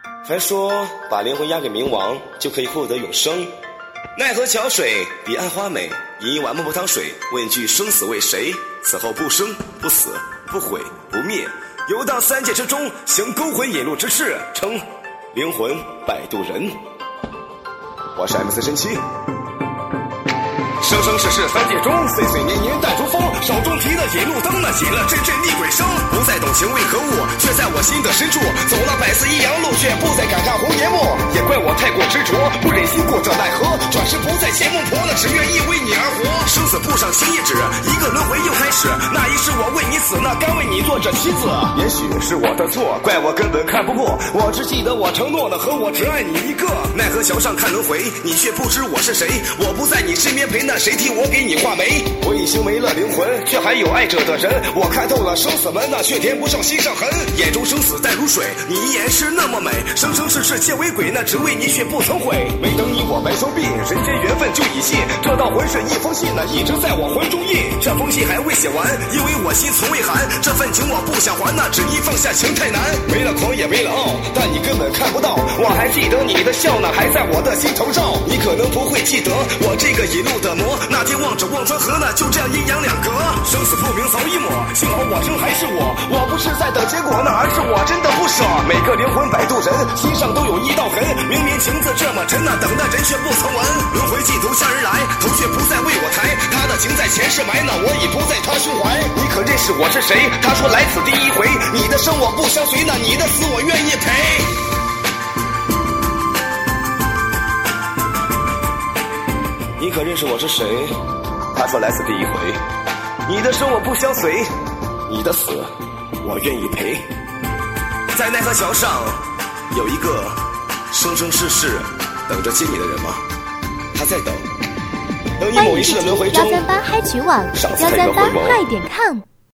还说把灵魂押给冥王就可以获得永生。奈何桥水彼岸花美，饮一碗孟婆汤水，问句生死为谁？此后不生不死不毁不灭，游荡三界之中，行勾魂引路之事，称灵魂摆渡人。我是 MC 神奇。生生世世三界中，岁岁年年淡如风，手中提的引路灯，那起了阵阵厉鬼声。不再懂情为何物，却在我心的深处，走了百次一阳路，却不再感叹红颜墨。也怪我太过执着，不忍心过这奈何，转世不再前孟婆了，只愿意为你而活。生死簿上轻一纸，一个轮回又开始。那一世我为你死，那甘为你做这妻子。也许是我的错，怪我根本看不破，我只记得我承诺了和我只爱你一个。奈何桥上看轮回，你却不知我是谁，我不在你身边陪，那谁替我给你画眉？我已经没了灵魂，却还有爱着的人。我看透了生死门，那却填不上心上痕。眼中生死淡如水，你一眼是那么美，生生世世皆为鬼，那只为你却不曾悔。没等你我白首并，人间缘分就已尽。这道魂是一封信，那一直在我魂中印。这封信还未写完，因为我心从未寒。这份情我不想还，那只因放下情太难。没了狂也没了傲，但你根本看不到。我还记得你的笑，那还在我的心头绕。你可能不会记得我这个引路的魔，那天望着忘川河，那就这样阴阳两隔。生死不明早已抹，幸好我生还是我不是在等结果，那而是我真的不舍。每个灵魂摆渡人心上都有一道痕，明明情字这么真，那等的人却不曾闻。轮回尽头向人来，头却不再为我抬，他的情在前世埋，那我已不在他胸怀。你可认识我是谁？他说来此第一回，你的生我不相随，那你的死我愿意陪。你可认识我是谁？他说来此第一回，你的生我不相随，你的死我愿意陪。在奈何桥上有一个生生世世等着接你的人吗？他在等你某一世的轮回中， 138嗨曲网138快点 com。